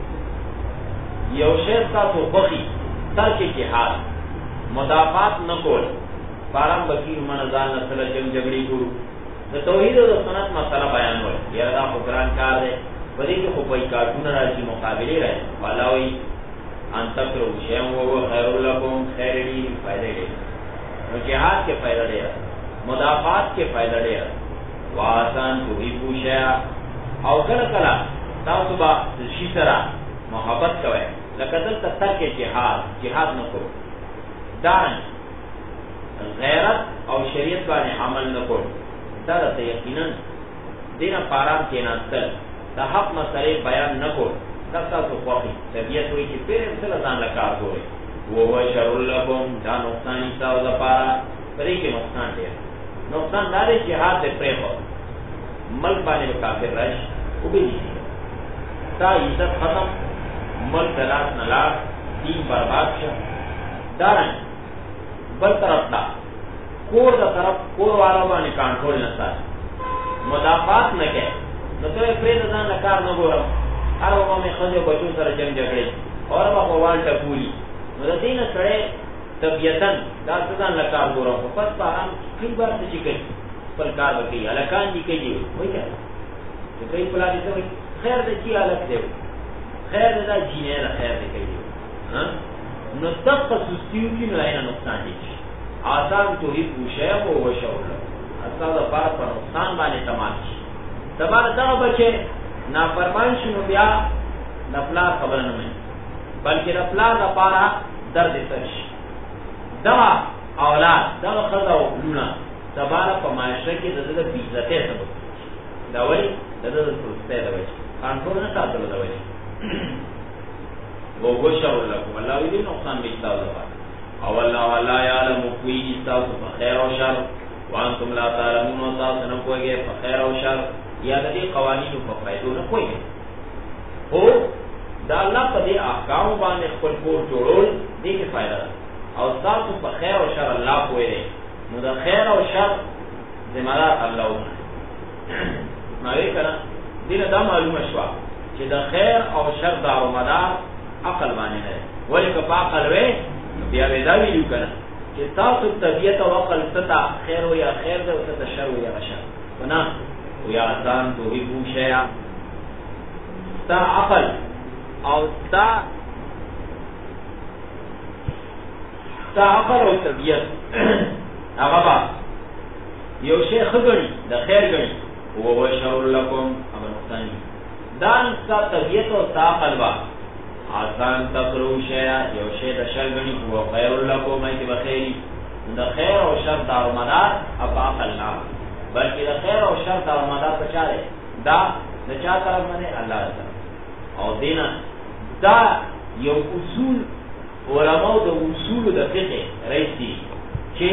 یو شی ستاسو خوښي ترک جهاد مدافعات نه کول، بارم بکیر من ځان نه سره جنګ جګړې کړو، د توحید او د سنت مسله بیانول یاره دا خو ګران کار دی، په دې کې خو بایکاټونه راځي، مقابلې راځي. الله وایي ان تکرهو شیئا وهو خیر لکم، خیر ډېرې فایده ډېره. نو جهاد کې فایده ډېره، مدافعات کې فایده ډېره. وآسان تحبو شیئا او کله کله تاسو به شي سره محبت کوئ، لکه دلته ترک جهاد جهاد نه کړو، دارن غیرت او شریعت باندې عمل نه کړو، دا درته یقینا دې نه پارام کېناستل، د حق مسئلې بیان نه کړو، دا ستاسو خوښي. طبیعت وایي چې پرې سره ځان له کار ګورئ. وهو شر لکم دا نقصان وي ستاسو لپاره. په دې کې نقصان ډېر نقصان دا دی جهاد دې پرېښود، ملک باندې به کافر راشي وبېږي، تا عزت ختم، ملک د لاس نه لاړ، دین برباد شه. دارن بل طرف ته کور د طرف کور والا باندې کنټرول نه ساتي، مدافعات نه کوي، نو ته یې پرېږده ځان له کار نه ګورم، هر وخت به مې ښځې بچو سره جنګ جګړې اور به خو وال ټکولي، نو د دې نه سړی طبیعتا دا څه ځان له کار ګورم، خو پس به ارام کلي بار څه چې کوي خپل کار به کوي، هلکان دي کوي وایي که چې کوي پلا دې څه وایي خیر د چي هلک دی خیر دا جینې ده خیر دې کوي. نو دقه سستي وکړي نو هغه نقصان دي. آسان توحید وشیا او وشول استاد لپاره په نقصان باندې تمام شي. دا باندې دا بچي نافرمان شنو بیا د پلار خبره نه مې بلکې د پلار لپاره درد سرش دا اولاد دا خزه او لونه سباله په معاشره کې د دې بیزته سبب دا وایي د دې پروسته دا وایي کنټرول نه ساتل دا وایي وو بشر لكم الله دې نقصان به تاسو او الله ولا يعلم کوئی تاسو په خیر او شر وانتم لا تعلمون تاسو نه کوئ په خیر او شر یا د دې قوانینو په فائدو نه کوئ هو دا الله په دې احکام باندې خپل کور جوړول دې کې فائدہ او تاسو په خیر او شر الله کوئ نو د خیر او شر ذمہ دار الله و نو یې کړه دې دا معلومه شو چې د خیر او شر دارو مدار عقل باندې نه ولې که په عقل وې بیا به دا ویلو کنه چې تاسو طبيعت او عقل ستا خیر او یا خیر ده او ستا شر او یا شر ونه او یا ځان دوی بو شیا تا عقل او تا تا عقل او طبيعت هغه با یو شی خګړي د خیر ګړي او هو شر لكم امر ثاني دان تا طبيعت او تا عقل با آسان تقرو شیا یو شی د شر غنی هو خیر لکم ایت بخیری د خیر او شر دار مدار ابا الله بلکې د خیر او شر دار مدار پچاره دا د چا طرف باندې الله تعالی او دینه دا یو اصول علماء د اصول د فقه رئیسی چې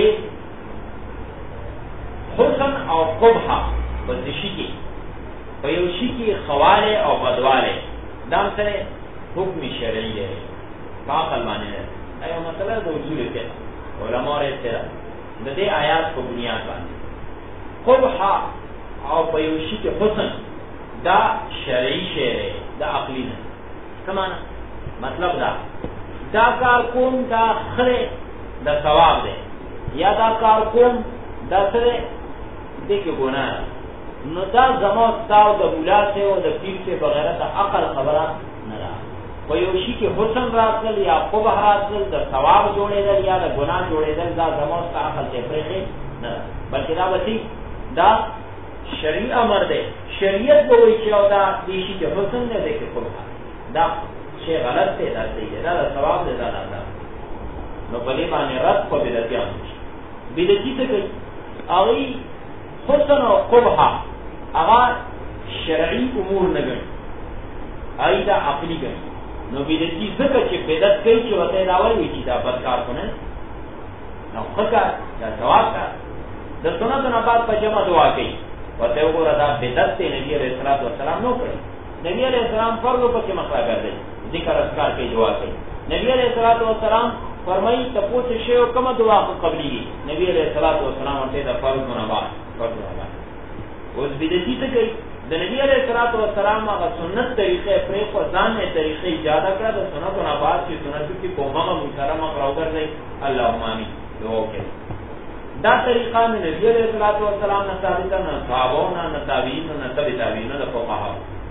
حسن او قبح په شي کې په یو شي کې خواله او بدواله دا سره حکم شرعی ہے باقل معنی ہے ایو مسئلہ دو اصول فقہ علماء رہتے ہیں د دې آیات په بنیاد باندې قبح او پیوشی کې حسن دا شرعی شی دا عقلی نه کمانه مطلب دا دا کار کوم دا خره دا ثواب دی یا دا کار کوم دا سره دې کې ګناه نو دا زمو تاو د مولا سے او د پیر سے بغیر د عقل خبره نه ده ویوشی کې حسن راتل یا قبح راتل د ثواب جوړېدل یا د ګناه جوړېدل دا زمو عقل ته پرېږي نه بلکې دا وتی دا شرعي امر دی شریعت به وایي چې دا دې شي کې حسن نه دی کې قبح دا شی غلط دی دا دی دا ثواب دی دا نه نو په دې باندې رد په بدعتيان بدعتي څه کوي اوی حسن او قبح هغه شرعي امور نه ګڼي ایدا عقلی ګڼي نو بدعتي څه چې بدعت کوي چې وته دا وایي چې دا بدکار کنه نو خکا دا ثواب کا د سنت نه بعد په جمع دعا کوي وته وګوره دا بدعت دی نبی عليه الصلاه والسلام نو کړی نبی عليه السلام فرض په کې مخرا ګرځي ذکر اذکار کې دعا کوي نبی عليه الصلاه والسلام فرمایي تاسو شی او کومه دعا کو قبلي نبی عليه الصلاه والسلام ته دا فرض نه بعد فرض نه بعد اوس بدعتي څه کوي د نبی عليه الصلاه والسلام هغه سنت طریقې پرې کو ځان نه طریقې ایجاد کړه د سنت نه بعد چې سنت کې قومه محترمه راوګر دی اللهم امين دعا کوي دا طریقہ میں نبی علیہ الصلوۃ والسلام نے ثابت نہ صحابہ نہ تابعین نہ تبع تابعین نہ فقہا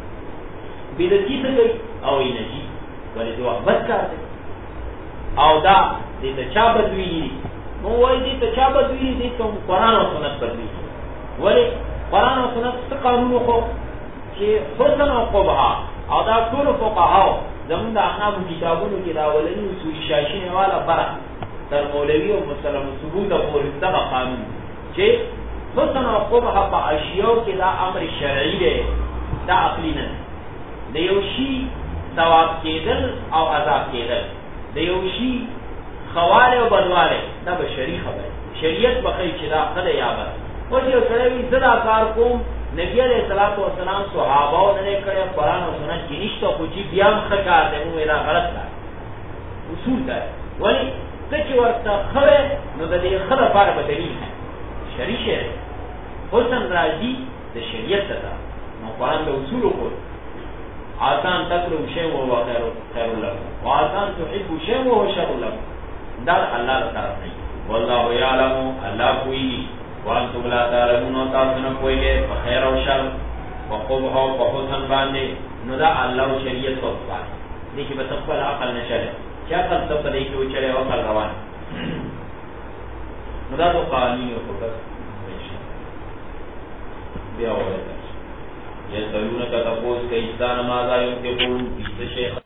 بدعتی سے گئی او انجی ولې دعا بد کارته او دا دې ته چا بدوی نو وای دې ته چا بدوی دې کوم قران او سنت بدوی ولې قران او سنت څخه قانون خو چې حسن او قبح او دا ټول فقها زموږ د احناف کتابونو کې دا ولني اصول شاشینه والا برا تر مولوی او مسلم ثبوت او دغه قانون چې حسن او قبح په اشیاء کې دا امر شرعي دی دا عقلی نه دی یو شی ثواب کېدل او عذاب کېدل دی یو شی خواله او بدواله دا به شرعي خبره شریعت بخې چې دا خدای یابه او چې سره وی زدا کار کوم نبی علیہ الصلوۃ والسلام صحابه او نه کړه قرآن او سنت کې نشته خو چې بیا مخکار دی نو دا غلط ده اصول ده ولی چې ورته خره نو د دې خره لپاره به دلیل شرعي شی حسن راځي د شریعت څخه نو قرآن له اصول کو آسان تکرو شی او خیر خیر لكم وآسان تحب شی او شر لكم دا الله تعالی نه والله يعلم الله کوي وانتم لا تعلمون تاسو نه کوئ په خیر او شر په قبح او په حسن باندې نو دا الله شریعت او قرآن دې کې به خپل عقل نشره چا قد ته په دې کې وچره او عقل روان نو دا د قانون او فقط بیا وایي यसअलूनक तपोस कइसान माज़ा युनफिकून